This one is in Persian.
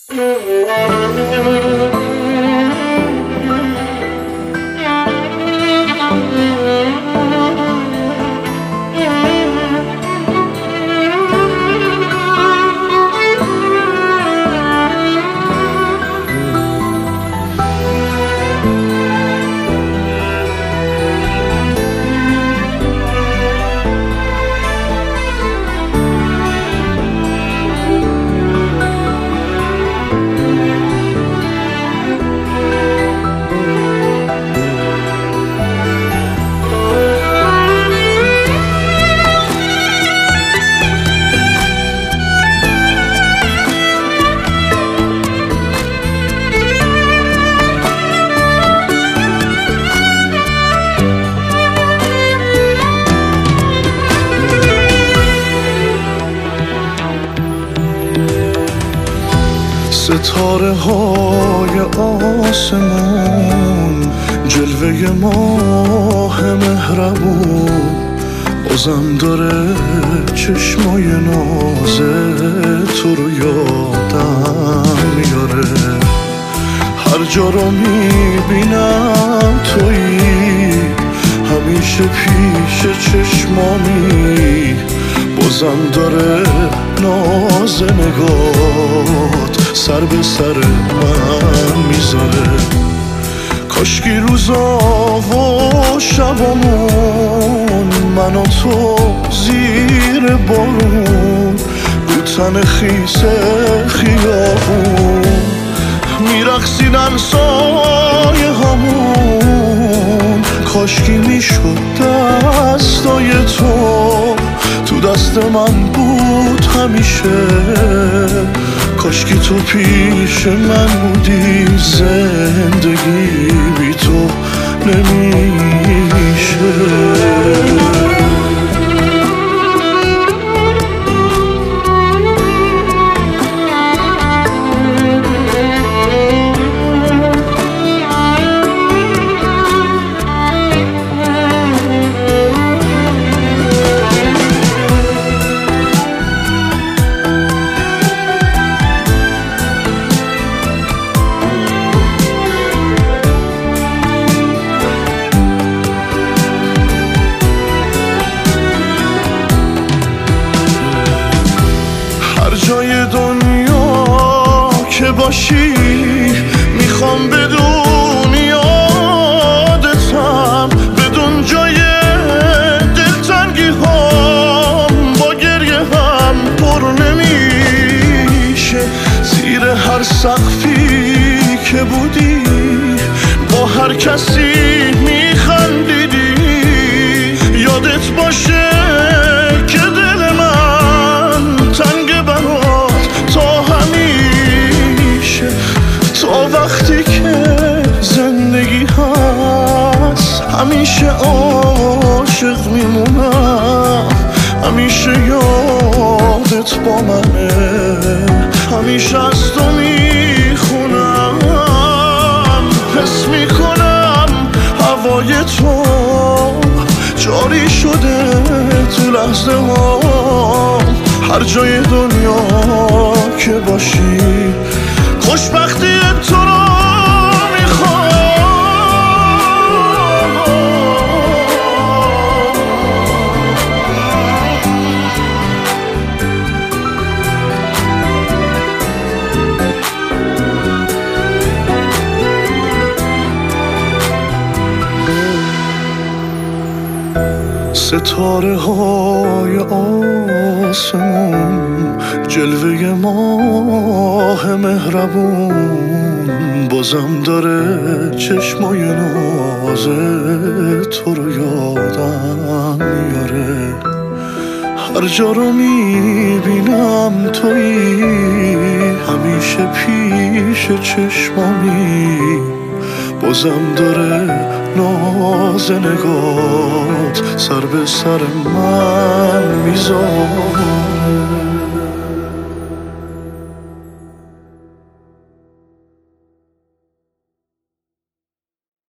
ستاره های آسمون، جلوه ماه مهربون، بازم داره چشمای ناز تو رو یادم میاره. هر جا رو میبینم تویی، همیشه پیش چشمامی، بازم داره ناز نگات سر به سر من میذاره. کاشکی روزا و شبامون، من و تو زیر بارون، رو تن خیس خیابون میرقصیدن سایه همون. کاشکی میشد دستای تو دست من بود همیشه. کاشکی تو پیش من بودی، زندگی بی تو نمیشه. جای دنیا که باشی، میخوام بدون یادتم، بدون جای دلتنگی هم با گریه هم پر نمیشه. زیر هر سقفی که بودی، با هر کسی میخندیدی، یادت باشه که دل من تنگ وقتی که زندگی هست. همیشه عاشق میمونم، همیشه یادت با منه، همیشه از تو میخونم. حس میکنم هوای تو جاری شده تو لحظه ها. هر جای دنیا که باشی، خوشبختی تو رو میخوام. ستاره های آسمون، جلوه ماه مهربون، بازم داره چشمای ناز تو رو یادم میاره. هر جا رو میبینم تویی، همیشه پیش چشمامی، بازم داره ناز نگات سر به سر من میذاره.